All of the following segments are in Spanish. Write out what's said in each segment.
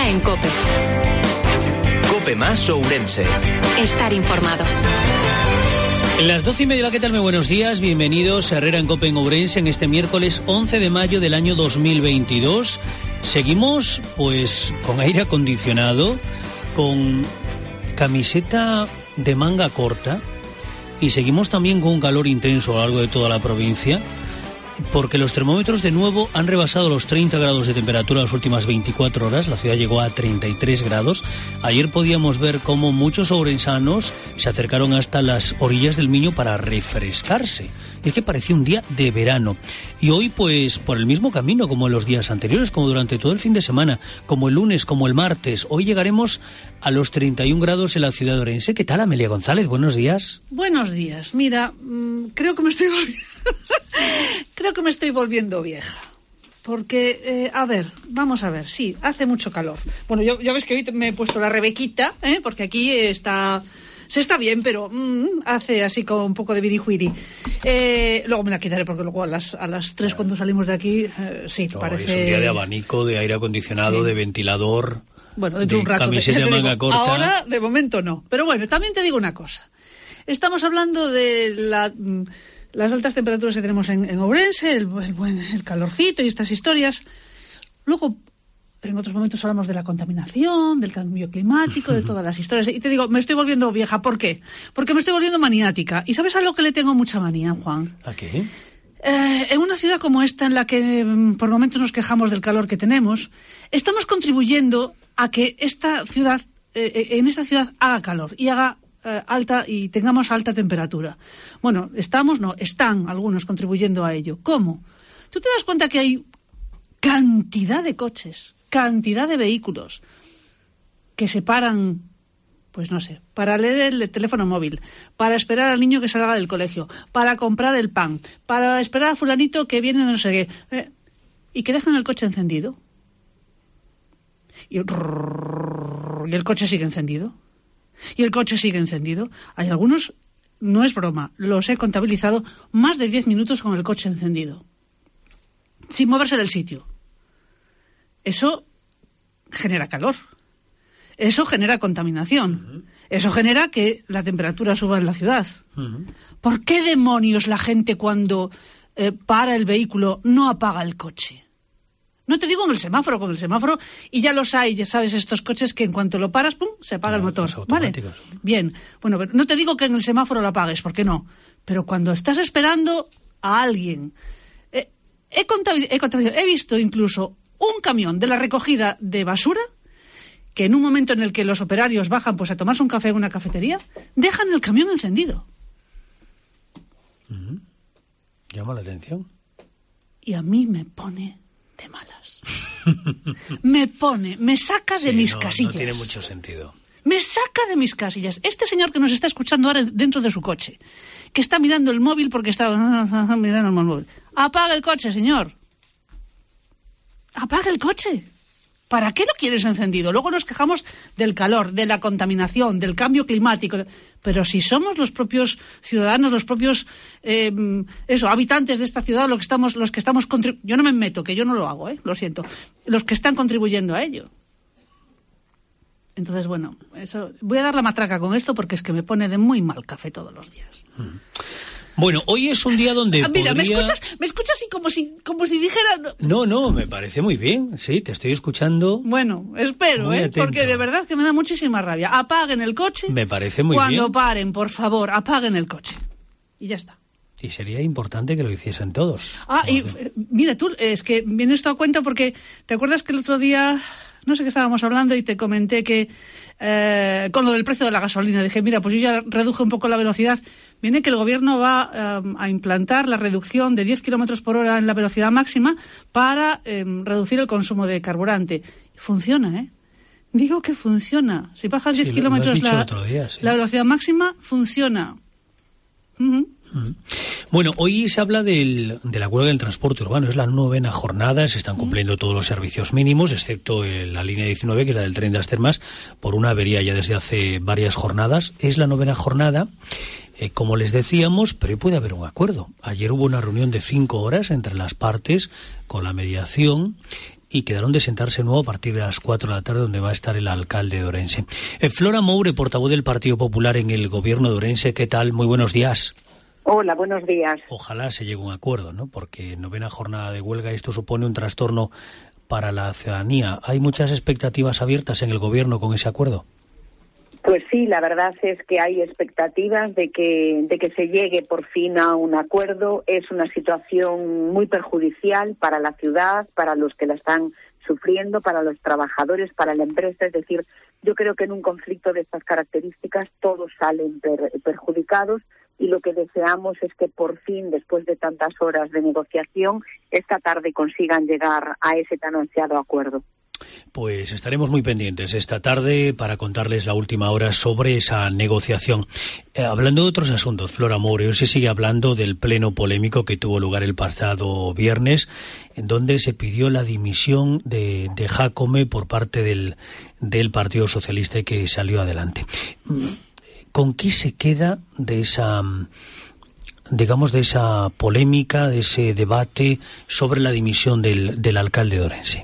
Herrera en COPE. COPE más Ourense. Estar informado. Las 12:30, ¿qué tal? Muy buenos días, bienvenidos a Herrera en COPE en Ourense en este miércoles 11 de mayo del año 2022. Seguimos pues con aire acondicionado, con camiseta de manga corta y seguimos también con un calor intenso a lo largo de toda la provincia, porque los termómetros de nuevo han rebasado los 30 grados de temperatura las últimas 24 horas. La ciudad llegó a 33 grados. Ayer podíamos ver cómo muchos ourensanos se acercaron hasta las orillas del Miño para refrescarse. Es que parecía un día de verano. Y hoy, pues, por el mismo camino como en los días anteriores, como durante todo el fin de semana, como el lunes, como el martes. Hoy llegaremos a los 31 grados en la ciudad de Ourense. ¿Qué tal, Amelia González? Buenos días. Buenos días. Mira, creo que me estoy volviendo vieja. Porque, vamos a ver, sí, hace mucho calor. Bueno, ya ves que hoy me he puesto la rebequita, porque aquí se está bien, pero hace así con un poco de virijuiri. Luego me la quitaré porque luego a las 3 cuando salimos de aquí, sí, no, parece... Es un día de abanico, de aire acondicionado, sí, de ventilador, bueno, dentro de un rato, camiseta de manga corta. Ahora, de momento, no. Pero bueno, también te digo una cosa. Estamos hablando de las altas temperaturas que tenemos en Ourense, el calorcito y estas historias. Luego, en otros momentos hablamos de la contaminación, del cambio climático, de todas las historias. Y te digo, me estoy volviendo vieja. ¿Por qué? Porque me estoy volviendo maniática. ¿Y sabes a lo que le tengo mucha manía, Juan? ¿A qué? En una ciudad como esta, en la que por momentos nos quejamos del calor que tenemos, estamos contribuyendo a que en esta ciudad haga calor y haga y tengamos alta temperatura. Bueno, están algunos contribuyendo a ello. ¿Cómo? Tú te das cuenta que hay cantidad de coches, cantidad de vehículos que se paran, pues no sé, para leer el teléfono móvil, para esperar al niño que salga del colegio, para comprar el pan, para esperar a fulanito que viene de no sé qué, y que dejan el coche encendido. Y el coche sigue encendido. Y el coche sigue encendido. Hay algunos, no es broma, los he contabilizado, más de 10 minutos con el coche encendido, sin moverse del sitio. Eso genera calor. Eso genera contaminación. Eso genera que la temperatura suba en la ciudad. ¿Por qué demonios la gente cuando para el vehículo no apaga el coche? No te digo con el semáforo, y ya los hay, ya sabes, estos coches que en cuanto lo paras, ¡pum!, se apaga el motor, ¿vale? Bien, bueno, pero no te digo que en el semáforo lo apagues, ¿por qué no? Pero cuando estás esperando a alguien, he visto incluso un camión de la recogida de basura que en un momento en el que los operarios bajan pues a tomarse un café en una cafetería, dejan el camión encendido. Llama la atención. Y a mí me pone de malas. me saca de mis casillas. No tiene mucho sentido. Me saca de mis casillas. Este señor que nos está escuchando ahora dentro de su coche, que está mirando el móvil porque está mirando el móvil. Apaga el coche, señor. Apaga el coche. ¿Para qué lo quieres encendido? Luego nos quejamos del calor, de la contaminación, del cambio climático. Pero si somos los propios ciudadanos, los propios habitantes de esta ciudad, los que estamos yo no me meto, que yo no lo hago, lo siento. Los que están contribuyendo a ello. Entonces, bueno, eso voy a dar la matraca con esto porque es que me pone de muy mal café todos los días. Bueno, hoy es un día donde mira, podría... ¿me escuchas así como si dijera...? No, me parece muy bien, sí, te estoy escuchando. Bueno, espero, porque de verdad que me da muchísima rabia. Apaguen el coche. Me parece muy bien. Cuando paren, por favor, apaguen el coche. Y ya está. Y sería importante que lo hiciesen todos. Mira, tú, es que viene esto a cuenta porque, ¿te acuerdas que el otro día, no sé qué estábamos hablando y te comenté que con lo del precio de la gasolina, dije, mira, pues yo ya reduje un poco la velocidad. Viene que el gobierno va a implantar la reducción de 10 kilómetros por hora en la velocidad máxima para reducir el consumo de carburante. Funciona, Digo que funciona. Si bajas 10 kilómetros la velocidad máxima, funciona. Bueno, hoy se habla de la huelga del transporte urbano. Es la 9ª jornada, se están cumpliendo todos los servicios mínimos, excepto la línea 19, que es la del tren de las Termas, por una avería ya desde hace varias jornadas. Es la 9ª jornada, como les decíamos, pero hoy puede haber un acuerdo. Ayer hubo una reunión de 5 horas entre las partes, con la mediación, y quedaron de sentarse de nuevo a partir de las 4 de la tarde, donde va a estar el alcalde de Ourense. Flora Moure, portavoz del Partido Popular en el gobierno de Ourense, ¿qué tal? Muy buenos días. Hola, buenos días. Ojalá se llegue a un acuerdo, ¿no? Porque novena jornada de huelga, esto supone un trastorno para la ciudadanía. ¿Hay muchas expectativas abiertas en el gobierno con ese acuerdo? Pues sí, la verdad es que hay expectativas de que se llegue por fin a un acuerdo. Es una situación muy perjudicial para la ciudad, para los que la están sufriendo, para los trabajadores, para la empresa. Es decir, yo creo que en un conflicto de estas características todos salen perjudicados, y lo que deseamos es que por fin, después de tantas horas de negociación, esta tarde consigan llegar a ese tan ansiado acuerdo. Pues estaremos muy pendientes esta tarde para contarles la última hora sobre esa negociación. Hablando de otros asuntos, Flora Moure, hoy se sigue hablando del pleno polémico que tuvo lugar el pasado viernes, en donde se pidió la dimisión de Jácome por parte del Partido Socialista y que salió adelante. ¿Con qué se queda de esa, digamos, de esa polémica, de ese debate sobre la dimisión del alcalde de Ourense?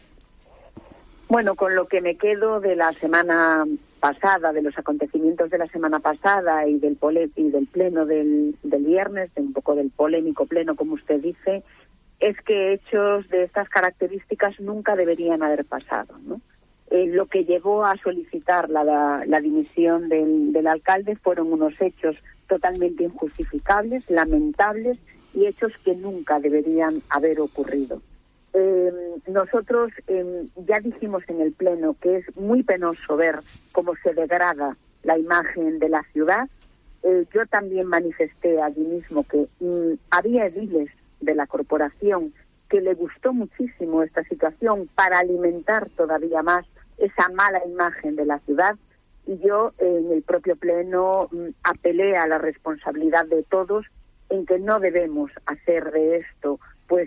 Bueno, con lo que me quedo de la semana pasada, de los acontecimientos de la semana pasada y del pleno del viernes, un poco del polémico pleno, como usted dice, es que hechos de estas características nunca deberían haber pasado, ¿no? Lo que llevó a solicitar la dimisión del alcalde fueron unos hechos totalmente injustificables, lamentables y hechos que nunca deberían haber ocurrido. Nosotros ya dijimos en el pleno que es muy penoso ver cómo se degrada la imagen de la ciudad. Yo también manifesté allí mismo que había ediles de la corporación que le gustó muchísimo esta situación para alimentar todavía más esa mala imagen de la ciudad, y yo en el propio pleno apelé a la responsabilidad de todos en que no debemos hacer de esto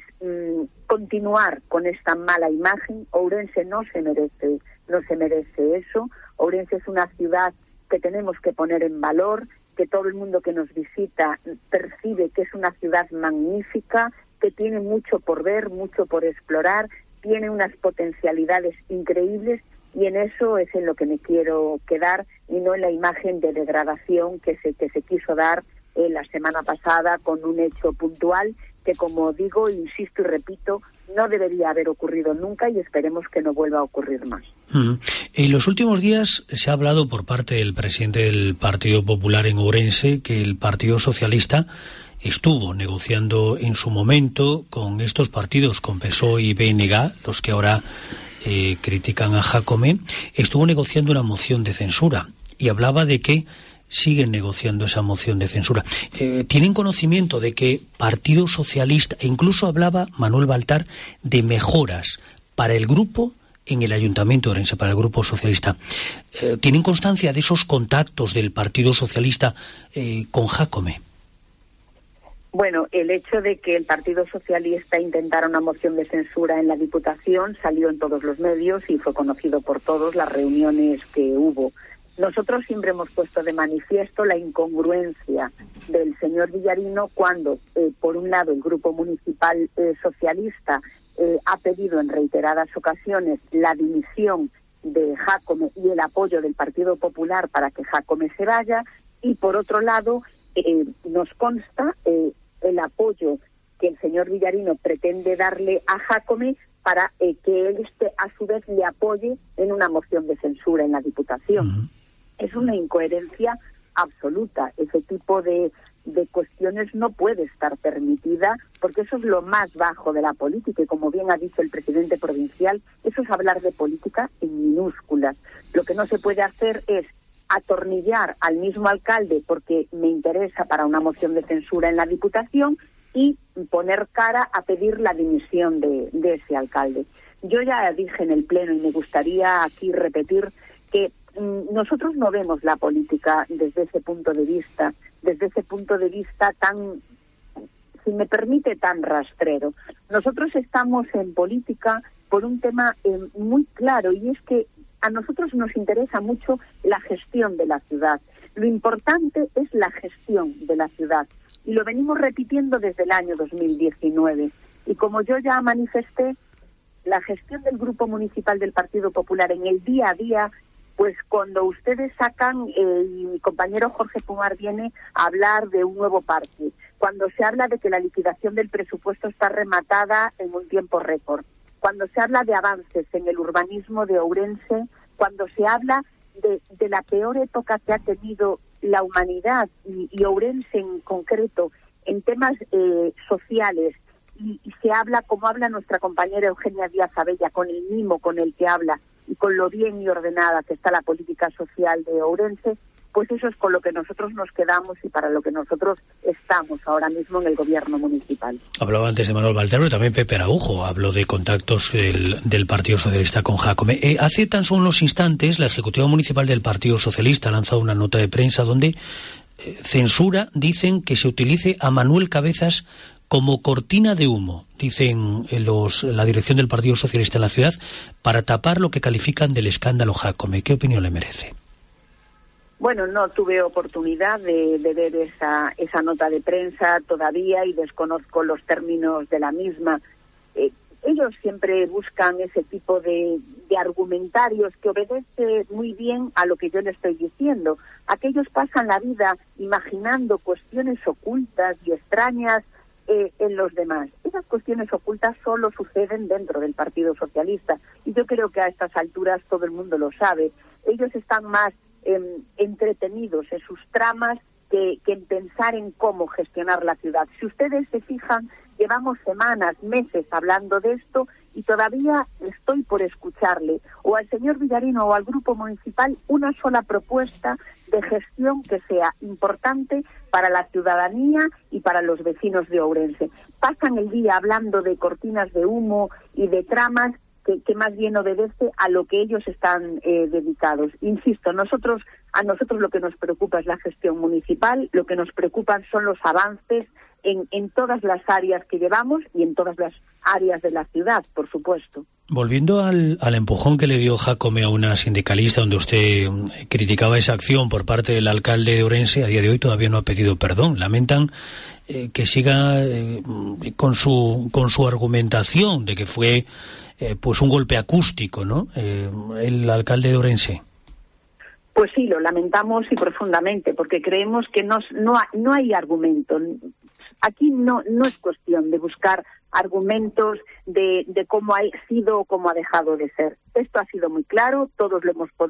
continuar con esta mala imagen. Ourense no se merece eso. Ourense es una ciudad que tenemos que poner en valor, que todo el mundo que nos visita percibe que es una ciudad magnífica, que tiene mucho por ver, mucho por explorar, tiene unas potencialidades increíbles, y en eso es en lo que me quiero quedar, y no en la imagen de degradación que se quiso dar la semana pasada con un hecho puntual que, como digo, insisto y repito, no debería haber ocurrido nunca, y esperemos que no vuelva a ocurrir más. En los últimos días se ha hablado por parte del presidente del Partido Popular en Ourense que el Partido Socialista estuvo negociando en su momento con estos partidos, con PSOE y BNG, los que ahora critican a Jácome, estuvo negociando una moción de censura y hablaba de que siguen negociando esa moción de censura. ¿Tienen conocimiento de que Partido Socialista, e incluso hablaba Manuel Baltar de mejoras para el grupo en el Ayuntamiento de Ourense, para el Grupo Socialista? ¿Tienen constancia de esos contactos del Partido Socialista con Jácome? Bueno, el hecho de que el Partido Socialista intentara una moción de censura en la Diputación salió en todos los medios y fue conocido por todos, las reuniones que hubo. Nosotros siempre hemos puesto de manifiesto la incongruencia del señor Villarino cuando, por un lado, el Grupo Municipal Socialista ha pedido en reiteradas ocasiones la dimisión de Jácome y el apoyo del Partido Popular para que Jácome se vaya, y por otro lado nos consta el apoyo que el señor Villarino pretende darle a Jácome para que él a su vez le apoye en una moción de censura en la Diputación. Es una incoherencia absoluta. Ese tipo de cuestiones no puede estar permitida, porque eso es lo más bajo de la política, y como bien ha dicho el presidente provincial, eso es hablar de política en minúsculas. Lo que no se puede hacer es atornillar al mismo alcalde porque me interesa para una moción de censura en la Diputación y poner cara a pedir la dimisión de ese alcalde. Yo ya dije en el pleno, y me gustaría aquí repetir, que nosotros no vemos la política desde ese punto de vista tan, si me permite, tan rastrero. Nosotros estamos en política por un tema muy claro, y es que a nosotros nos interesa mucho la gestión de la ciudad. Lo importante es la gestión de la ciudad, y lo venimos repitiendo desde el año 2019. Y como yo ya manifesté, la gestión del Grupo Municipal del Partido Popular en el día a día, pues cuando ustedes sacan, y mi compañero Jorge Pumar viene a hablar de un nuevo parque, cuando se habla de que la liquidación del presupuesto está rematada en un tiempo récord, cuando se habla de avances en el urbanismo de Ourense, cuando se habla de la peor época que ha tenido la humanidad y Ourense en concreto en temas sociales, y se habla como habla nuestra compañera Eugenia Díaz Abella, con el mimo con el que habla y con lo bien y ordenada que está la política social de Ourense, pues eso es con lo que nosotros nos quedamos y para lo que nosotros estamos ahora mismo en el gobierno municipal. Hablaba antes de Manuel Valtero, pero también Pepe Araujo habló de contactos del Partido Socialista con Jácome. Hace tan solo unos instantes, la Ejecutiva Municipal del Partido Socialista ha lanzado una nota de prensa donde censura, dicen, que se utilice a Manuel Cabezas como cortina de humo, dicen la dirección del Partido Socialista en la ciudad, para tapar lo que califican del escándalo Jácome. ¿Qué opinión le merece? Bueno, no tuve oportunidad de ver esa nota de prensa todavía y desconozco los términos de la misma. Ellos siempre buscan ese tipo de argumentarios que obedece muy bien a lo que yo le estoy diciendo. Aquellos pasan la vida imaginando cuestiones ocultas y extrañas en los demás. Esas cuestiones ocultas solo suceden dentro del Partido Socialista y yo creo que a estas alturas todo el mundo lo sabe. Ellos están más entretenidos en sus tramas que en pensar en cómo gestionar la ciudad. Si ustedes se fijan, llevamos semanas, meses hablando de esto y todavía estoy por escucharle o al señor Villarino o al Grupo Municipal una sola propuesta de gestión que sea importante para la ciudadanía y para los vecinos de Ourense. Pasan el día hablando de cortinas de humo y de tramas que más bien obedece a lo que ellos están dedicados. Insisto, a nosotros lo que nos preocupa es la gestión municipal, lo que nos preocupan son los avances en todas las áreas que llevamos y en todas las áreas de la ciudad, por supuesto. Volviendo al empujón que le dio Jácome a una sindicalista, donde usted criticaba esa acción por parte del alcalde de Ourense, a día de hoy todavía no ha pedido perdón. Lamentan que siga con su argumentación de que fue pues un golpe acústico, ¿no? El alcalde de Ourense. Pues sí, lo lamentamos y profundamente, porque creemos que no hay argumento. Aquí no es cuestión de buscar argumentos de cómo ha sido o cómo ha dejado de ser. Esto ha sido muy claro, todos lo hemos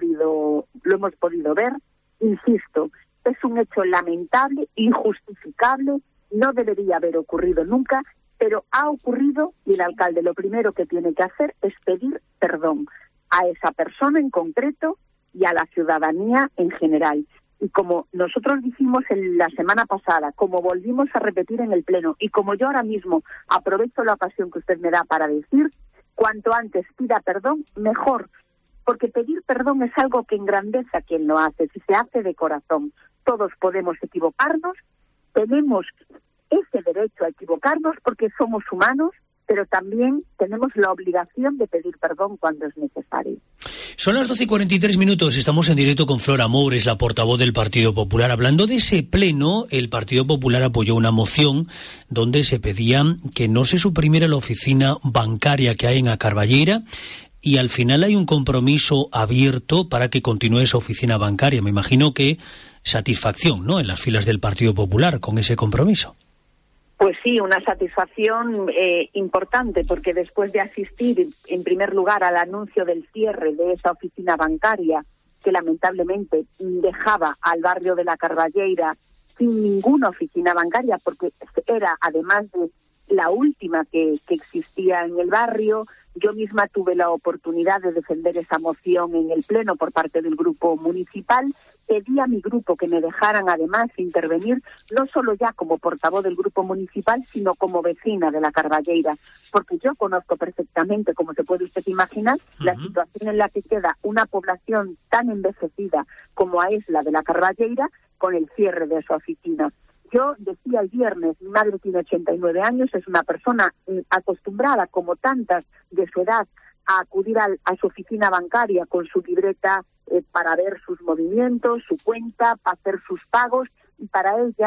podido ver. Insisto, es un hecho lamentable, injustificable, no debería haber ocurrido nunca, pero ha ocurrido y el alcalde lo primero que tiene que hacer es pedir perdón a esa persona en concreto y a la ciudadanía en general. Y como nosotros dijimos la semana pasada, como volvimos a repetir en el Pleno, y como yo ahora mismo aprovecho la ocasión que usted me da para decir, cuanto antes pida perdón, mejor. Porque pedir perdón es algo que engrandece a quien lo hace, si se hace de corazón. Todos podemos equivocarnos, tenemos ese derecho a equivocarnos porque somos humanos, pero también tenemos la obligación de pedir perdón cuando es necesario. Son las 12:43, estamos en directo con Flora Moures, la portavoz del Partido Popular. Hablando de ese pleno, el Partido Popular apoyó una moción donde se pedía que no se suprimiera la oficina bancaria que hay en A Carballeira, y al final hay un compromiso abierto para que continúe esa oficina bancaria. Me imagino que satisfacción, ¿no?, en las filas del Partido Popular con ese compromiso. Pues sí, una satisfacción importante, porque después de asistir, en primer lugar, al anuncio del cierre de esa oficina bancaria, que lamentablemente dejaba al barrio de La Carballeira sin ninguna oficina bancaria, porque era, además de la última que existía en el barrio, yo misma tuve la oportunidad de defender esa moción en el Pleno por parte del Grupo Municipal. Pedí a mi grupo que me dejaran además intervenir, no solo ya como portavoz del Grupo Municipal, sino como vecina de La Carballeira, porque yo conozco perfectamente, como se puede usted imaginar, la situación en la que queda una población tan envejecida como es la de La Carballeira con el cierre de su oficina. Yo decía el viernes, mi madre tiene 89 años, es una persona acostumbrada, como tantas de su edad, a acudir a su oficina bancaria con su libreta para ver sus movimientos, su cuenta, para hacer sus pagos, y para ella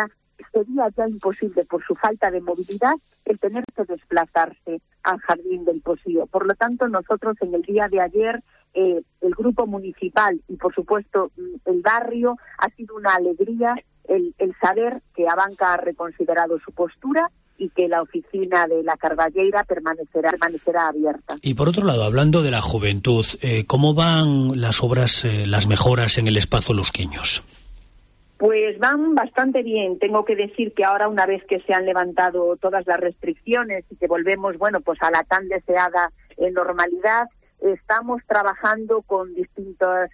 sería ya imposible por su falta de movilidad el tener que desplazarse al Jardín del Posío. Por lo tanto, nosotros en el día de ayer, el grupo municipal y por supuesto el barrio, ha sido una alegría el saber que Abanca ha reconsiderado su postura y que la oficina de la Carballeira permanecerá abierta. Y por otro lado, hablando de la juventud, ¿cómo van las obras, las mejoras en el espacio Lusquiños? Pues van bastante bien. Tengo que decir que ahora, una vez que se han levantado todas las restricciones y que volvemos, pues a la tan deseada normalidad, estamos trabajando con distintas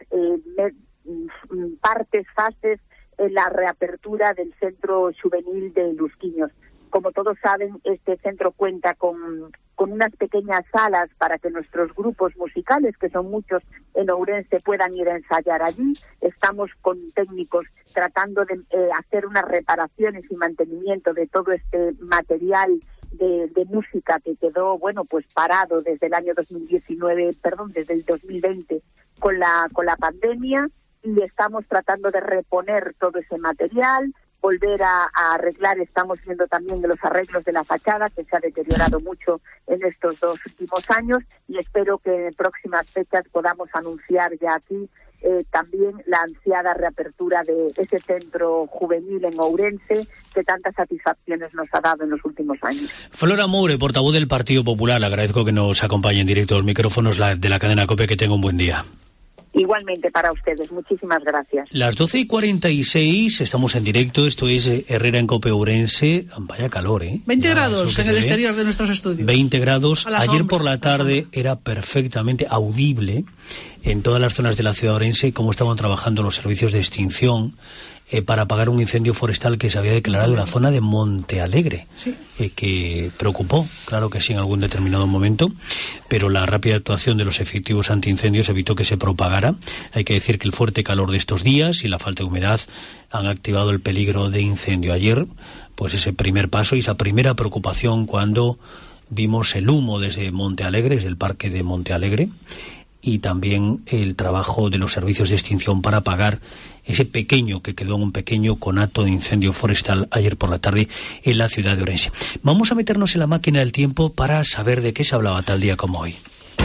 fases en la reapertura del centro juvenil de Lusquiños. Como todos saben, este centro cuenta con unas pequeñas salas para que nuestros grupos musicales, que son muchos en Ourense, puedan ir a ensayar allí. Estamos con técnicos tratando de hacer unas reparaciones y mantenimiento de todo este material de música que quedó, parado desde el año desde el 2020 con la pandemia, y estamos tratando de reponer todo ese material, volver a arreglar. Estamos viendo también de los arreglos de la fachada, que se ha deteriorado mucho en estos 2 últimos años, y espero que en próximas fechas podamos anunciar ya aquí también la ansiada reapertura de ese centro juvenil en Ourense, que tantas satisfacciones nos ha dado en los últimos años. Flora Moure, portavoz del Partido Popular, agradezco que nos acompañe en directo a los micrófonos de la cadena COPE. Que tenga un buen día. Igualmente para ustedes, muchísimas gracias. Las 12:46, estamos en directo, esto es Herrera en COPE Ourense. Vaya calor, 20 grados en el exterior de nuestros estudios. 20 grados, ayer por la tarde era perfectamente audible en todas las zonas de la ciudad de Ourense cómo estaban trabajando los servicios de extinción para apagar un incendio forestal que se había declarado en la zona de Monte Alegre, sí. Que preocupó, claro que sí, en algún determinado momento, pero la rápida actuación de los efectivos antiincendios evitó que se propagara. Hay que decir que el fuerte calor de estos días y la falta de humedad han activado el peligro de incendio. Ayer, pues ese primer paso y esa primera preocupación cuando vimos el humo desde Monte Alegre, desde el parque de Monte Alegre, y también el trabajo de los servicios de extinción para apagar ese pequeño, que quedó en un pequeño conato de incendio forestal ayer por la tarde en la ciudad de Ourense. Vamos a meternos en la máquina del tiempo para saber de qué se hablaba tal día como hoy.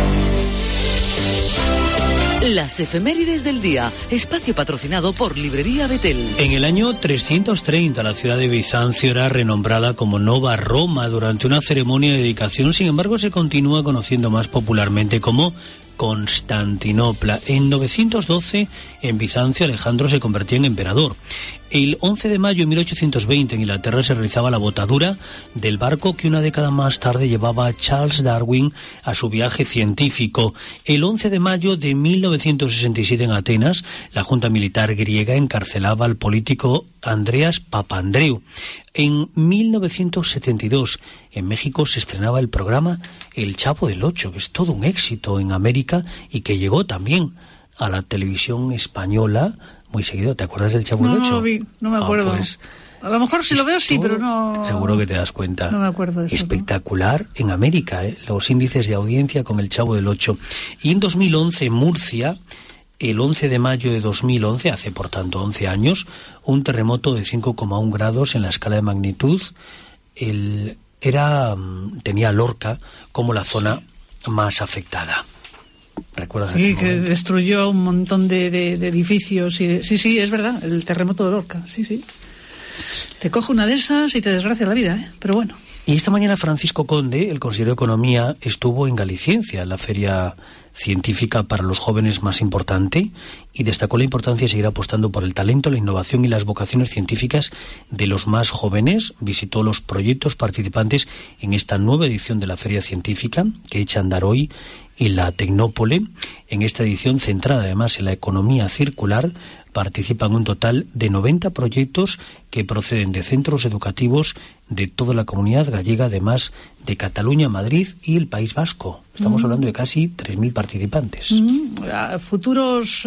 Las efemérides del día, espacio patrocinado por Librería Betel. En el año 330 la ciudad de Bizancio era renombrada como Nova Roma durante una ceremonia de dedicación. Sin embargo, se continúa conociendo más popularmente como Constantinopla. En 912, en Bizancio, Alejandro se convertía en emperador. El 11 de mayo de 1820 en Inglaterra se realizaba la botadura del barco que una década más tarde llevaba a Charles Darwin a su viaje científico. El 11 de mayo de 1967 en Atenas, la Junta Militar griega encarcelaba al político Andreas Papandreou. En 1972, en México se estrenaba el programa El Chavo del Ocho, que es todo un éxito en América y que llegó también a la televisión española muy seguido. ¿Te acuerdas del Chavo del Ocho? No lo vi, no me acuerdo. Pues, a lo mejor si lo veo sí, pero no... Seguro que te das cuenta. No me acuerdo de eso. Espectacular en América, los índices de audiencia con el Chavo del Ocho. Y en 2011, en Murcia, el 11 de mayo de 2011, hace por tanto 11 años, un terremoto de 5,1 grados en la escala de magnitud. Tenía Lorca como la zona más afectada. ¿Recuerdas? Sí, que destruyó un montón de edificios. Sí, es verdad, el terremoto de Lorca, sí. Te coge una de esas y te desgracia la vida, pero bueno. Y esta mañana Francisco Conde, el consejero de Economía, estuvo en Galiciencia, la feria científica para los jóvenes más importante, y destacó la importancia de seguir apostando por el talento, la innovación y las vocaciones científicas de los más jóvenes. Visitó los proyectos participantes en esta nueva edición de la feria científica que echa a andar hoy en la Tecnópole. En esta edición, centrada además en la economía circular, participan un total de 90 proyectos que proceden de centros educativos de toda la comunidad gallega, además de Cataluña, Madrid y el País Vasco. Estamos hablando de casi 3.000 participantes. Futuros,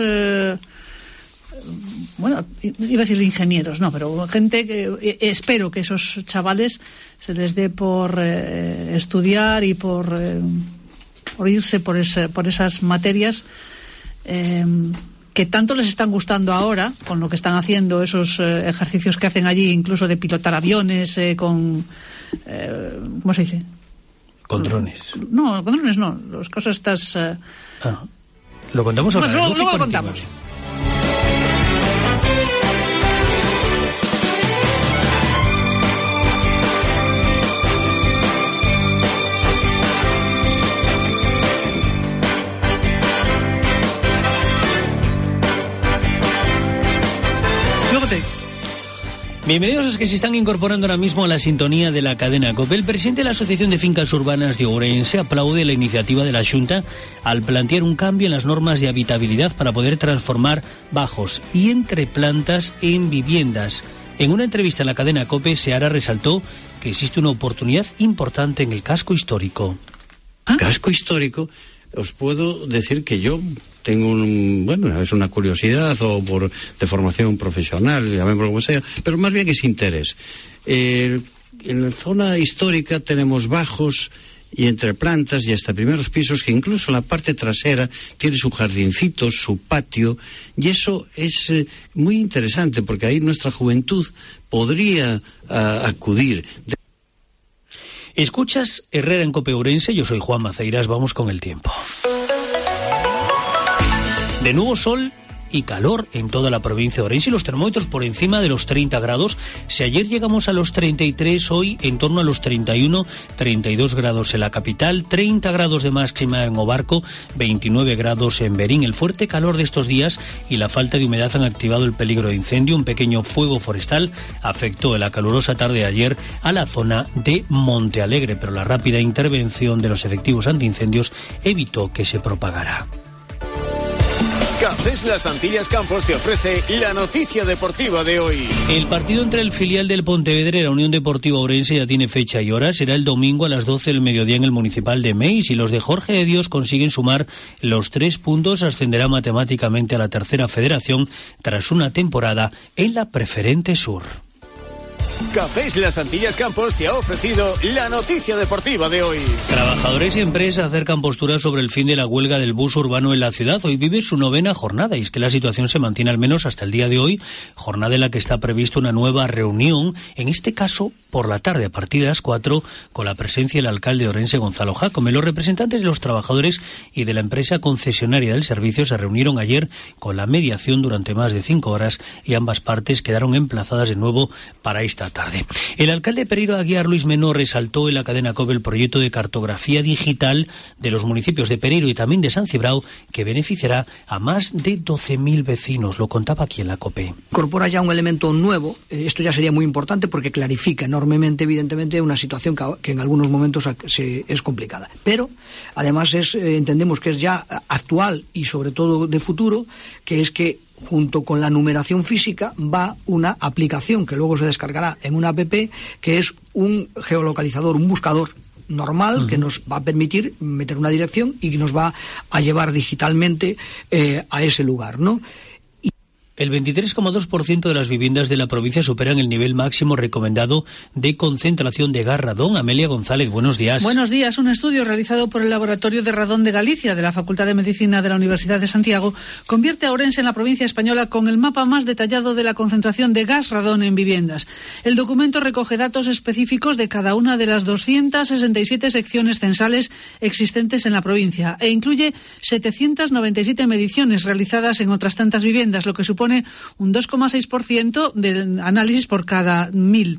iba a decir de ingenieros, no, pero gente que espero que esos chavales se les dé por estudiar y por irse por esas materias que tanto les están gustando ahora, con lo que están haciendo, esos ejercicios que hacen allí, incluso de pilotar aviones con... ¿cómo se dice? Con drones. No, con drones no, las cosas estas... Lo contamos ahora. Bueno, luego lo contamos. Bienvenidos a los que se están incorporando ahora mismo a la sintonía de la cadena COPE. El presidente de la Asociación de Fincas Urbanas de Ourense aplaude la iniciativa de la Xunta al plantear un cambio en las normas de habitabilidad para poder transformar bajos y entreplantas en viviendas. En una entrevista en la cadena COPE, Seara resaltó que existe una oportunidad importante en el casco histórico. Casco histórico, os puedo decir que yo tengo es una curiosidad o de formación profesional, llamémoslo como sea, pero más bien es interés. En la zona histórica tenemos bajos y entreplantas y hasta primeros pisos que incluso la parte trasera tiene su jardincito, su patio, y eso es muy interesante porque ahí nuestra juventud podría acudir. Escuchas Herrera en COPE Ourense, yo soy Juan Maceiras, vamos con el tiempo. De nuevo sol y calor en toda la provincia de Ourense y los termómetros por encima de los 30 grados. Si ayer llegamos a los 33, hoy en torno a los 31, 32 grados en la capital, 30 grados de máxima en Obarco, 29 grados en Berín. El fuerte calor de estos días y la falta de humedad han activado el peligro de incendio. Un pequeño fuego forestal afectó en la calurosa tarde de ayer a la zona de Montealegre, pero la rápida intervención de los efectivos antiincendios evitó que se propagara. Cafés Las Antillas Campos te ofrece la noticia deportiva de hoy. El partido entre el filial del Pontevedra y la Unión Deportiva Ourense ya tiene fecha y hora. Será el domingo a las 12 del mediodía en el Municipal de Meis. Si los de Jorge de Dios consiguen sumar los 3 puntos, ascenderá matemáticamente a la tercera federación tras una temporada en la Preferente Sur. Cafés Las Antillas Campos te ha ofrecido la noticia deportiva de hoy. Trabajadores y empresas acercan posturas sobre el fin de la huelga del bus urbano en la ciudad. Hoy vive su 9ª jornada y es que la situación se mantiene al menos hasta el día de hoy, jornada en la que está prevista una nueva reunión, en este caso por la tarde a partir de las 4, con la presencia del alcalde de Ourense, Gonzalo Jácome. Los representantes de los trabajadores y de la empresa concesionaria del servicio se reunieron ayer con la mediación durante más de 5 horas y ambas partes quedaron emplazadas de nuevo para esta tarde. El alcalde de Pereiro de Aguiar, Luis Menor, resaltó en la cadena COPE el proyecto de cartografía digital de los municipios de Pereiro y también de San Cibrao, que beneficiará a más de 12.000 vecinos. Lo contaba aquí en la COPE. Incorpora ya un elemento nuevo, esto ya sería muy importante porque clarifica enormemente, evidentemente, una situación que en algunos momentos es complicada. Pero, además, entendemos que es ya actual y sobre todo de futuro, que es que junto con la numeración física va una aplicación que luego se descargará en una app, que es un geolocalizador, un buscador normal, que nos va a permitir meter una dirección y que nos va a llevar digitalmente a ese lugar, ¿no? El 23,2% de las viviendas de la provincia superan el nivel máximo recomendado de concentración de gas radón. Amelia González, buenos días. Buenos días. Un estudio realizado por el Laboratorio de Radón de Galicia de la Facultad de Medicina de la Universidad de Santiago convierte a Ourense en la provincia española con el mapa más detallado de la concentración de gas radón en viviendas. El documento recoge datos específicos de cada una de las 267 secciones censales existentes en la provincia e incluye 797 mediciones realizadas en otras tantas viviendas, lo que supone un 2,6% del análisis por cada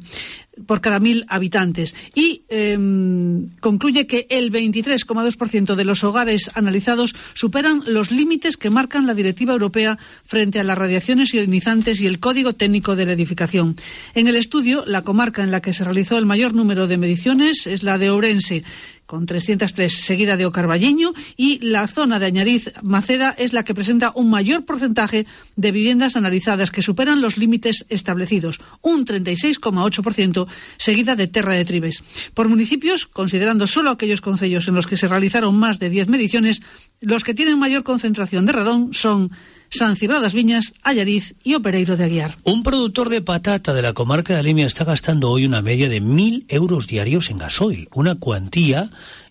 1.000 habitantes y concluye que el 23,2% de los hogares analizados superan los límites que marcan la Directiva Europea frente a las radiaciones ionizantes y el Código Técnico de la Edificación. En el estudio, la comarca en la que se realizó el mayor número de mediciones es la de Ourense, con 303, seguida de Ocarballiño, y la zona de Añariz-Maceda es la que presenta un mayor porcentaje de viviendas analizadas que superan los límites establecidos, un 36,8%, seguida de Terra de Tribes. Por municipios, considerando solo aquellos concellos en los que se realizaron más de 10 mediciones, los que tienen mayor concentración de radón son San Cibrao das Viñas, Allariz y O Pereiro de Aguiar. Un productor de patata de la comarca de Limia está gastando hoy una media de 1.000 euros diarios en gasoil, una cuantía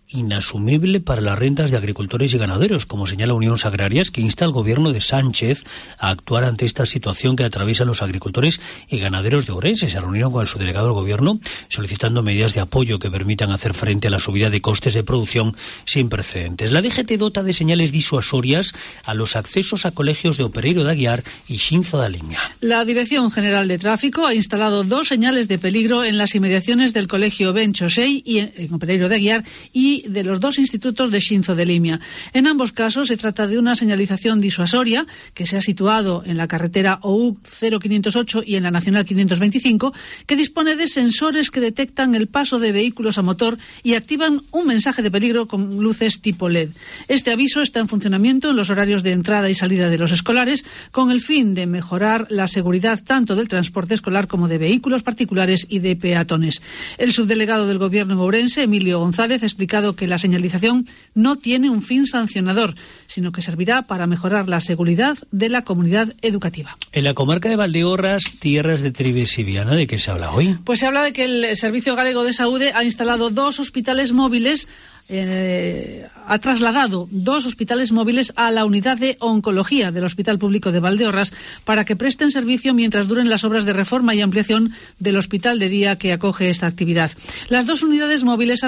inasumible para las rentas de agricultores y ganaderos, como señala Unión Agrarias, que insta al gobierno de Sánchez a actuar ante esta situación que atraviesan los agricultores y ganaderos de Ourense. Se reunieron con el subdelegado del gobierno solicitando medidas de apoyo que permitan hacer frente a la subida de costes de producción sin precedentes. La DGT dota de señales disuasorias a los accesos a colegios de Opereiro de Aguiar y Xinzo da Limia. La Dirección General de Tráfico ha instalado 2 señales de peligro en las inmediaciones del colegio Ben Chosei y en Opereiro de Aguiar y de los 2 institutos de Xinzo de Limia. En ambos casos se trata de una señalización disuasoria que se ha situado en la carretera OU 0508 y en la Nacional 525, que dispone de sensores que detectan el paso de vehículos a motor y activan un mensaje de peligro con luces tipo LED. Este aviso está en funcionamiento en los horarios de entrada y salida de los escolares con el fin de mejorar la seguridad tanto del transporte escolar como de vehículos particulares y de peatones. El subdelegado del Gobierno en Ourense, Emilio González, ha explicado que la señalización no tiene un fin sancionador, sino que servirá para mejorar la seguridad de la comunidad educativa. En la comarca de Valdeorras, tierras de Trives y Viana, ¿de qué se habla hoy? Pues se habla de que el Servicio Galego de Saúde ha instalado 2 hospitales móviles. Ha trasladado 2 hospitales móviles a la unidad de oncología del Hospital Público de Valdeorras para que presten servicio mientras duren las obras de reforma y ampliación del hospital de día que acoge esta actividad. Las 2 unidades móviles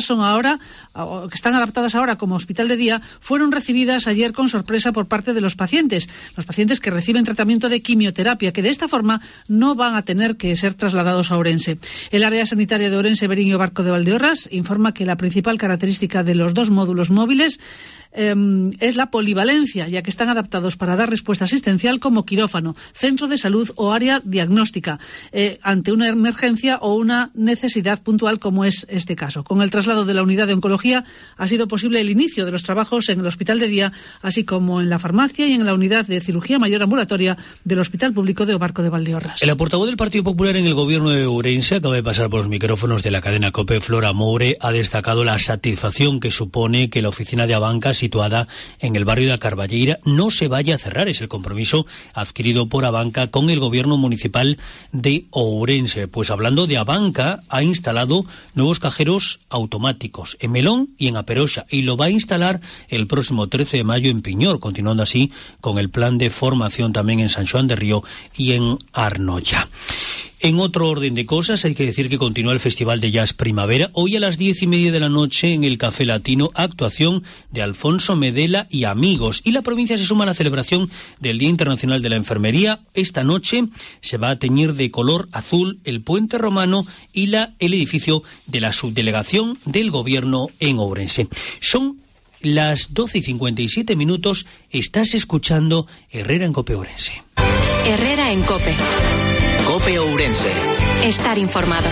que están adaptadas ahora como hospital de día, fueron recibidas ayer con sorpresa por parte de los pacientes que reciben tratamiento de quimioterapia, que de esta forma no van a tener que ser trasladados a Ourense. El área sanitaria de Ourense, Beriño Barco de Valdeorras informa que la principal característica de los 2 módulos móviles es la polivalencia, ya que están adaptados para dar respuesta asistencial como quirófano, centro de salud o área diagnóstica ante una emergencia o una necesidad puntual como es este caso. Con el traslado de la unidad de oncología ha sido posible el inicio de los trabajos en el hospital de día, así como en la farmacia y en la unidad de cirugía mayor ambulatoria del Hospital Público de Obarco de Valdeorras. El portavoz del Partido Popular en el gobierno de Ourense acaba de pasar por los micrófonos de la cadena COPE. Flora Moure ha destacado la satisfacción que supone que la oficina de Abanca, situada en el barrio de Carballeira, no se vaya a cerrar. Es el compromiso adquirido por Abanca con el gobierno municipal de Ourense. Pues hablando de Abanca, ha instalado nuevos cajeros automáticos en Melón y en Aperoxa, y lo va a instalar el próximo 13 de mayo en Piñor, continuando así con el plan de formación también en San Xoán de Río y en Arnoya. En otro orden de cosas, hay que decir que continúa el Festival de Jazz Primavera. Hoy a las 10:30 de la noche en el Café Latino, actuación de Alfonso Medela y amigos. Y la provincia se suma a la celebración del Día Internacional de la Enfermería. Esta noche se va a teñir de color azul el Puente Romano y el edificio de la Subdelegación del Gobierno en Ourense. Son las 12:57. Estás escuchando Herrera en Cope Ourense. Herrera en Cope. Cope Ourense. Estar informado.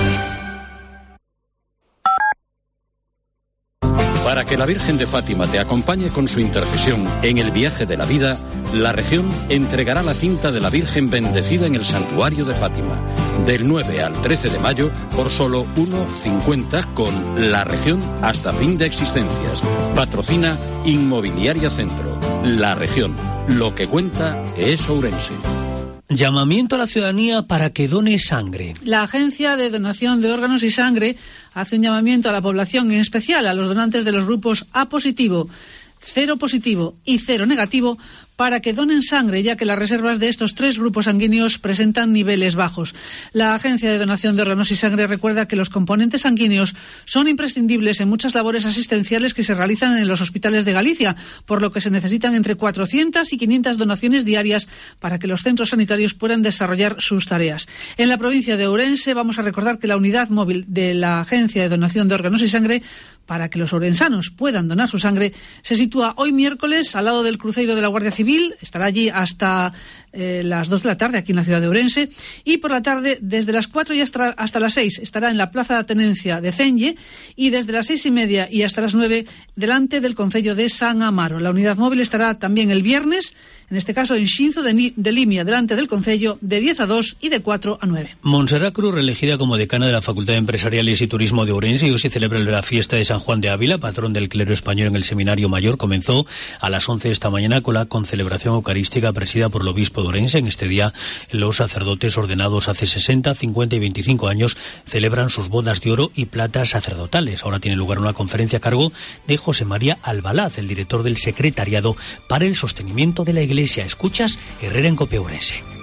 Para que la Virgen de Fátima te acompañe con su intercesión en el viaje de la vida, la región entregará la cinta de la Virgen bendecida en el Santuario de Fátima. Del 9 al 13 de mayo, por solo 1,50 con La Región hasta fin de existencias. Patrocina Inmobiliaria Centro. La Región. Lo que cuenta es Ourense. Llamamiento a la ciudadanía para que done sangre. La Agencia de Donación de Órganos y Sangre hace un llamamiento a la población, en especial a los donantes de los grupos A positivo, 0 positivo y 0 negativo, para que donen sangre, ya que las reservas de estos 3 grupos sanguíneos presentan niveles bajos. La Agencia de Donación de Órganos y Sangre recuerda que los componentes sanguíneos son imprescindibles en muchas labores asistenciales que se realizan en los hospitales de Galicia, por lo que se necesitan entre 400 y 500 donaciones diarias para que los centros sanitarios puedan desarrollar sus tareas. En la provincia de Ourense vamos a recordar que la unidad móvil de la Agencia de Donación de Órganos y Sangre, para que los ourensanos puedan donar su sangre, se sitúa hoy miércoles al lado del cruceiro de la Guardia Civil. Estará allí hasta las 2 de la tarde aquí en la ciudad de Ourense, y por la tarde desde las 4 y hasta las 6 estará en la Plaza de Tenencia de Cenlle, y desde las 6:30 y hasta las 9 delante del concello de San Amaro. La unidad móvil estará también el viernes, en este caso en Xinzo de Limia, delante del concello, de 10 a 2 y de 4 a 9. Montserrat Cruz, reelegida como decana de la Facultad de Empresariales y Turismo de Ourense, y hoy se celebra la fiesta de San Juan de Ávila, patrón del clero español, en el Seminario Mayor. Comenzó a las 11 de esta mañana con la concelebración eucarística presidida por el obispo Obispo de Ourense. En este día, los sacerdotes ordenados hace 60, 50 y 25 años celebran sus bodas de oro y plata sacerdotales. Ahora tiene lugar una conferencia a cargo de José María Albalaz, el director del Secretariado para el Sostenimiento de la Iglesia. Escuchas Herrera en COPE Ourense.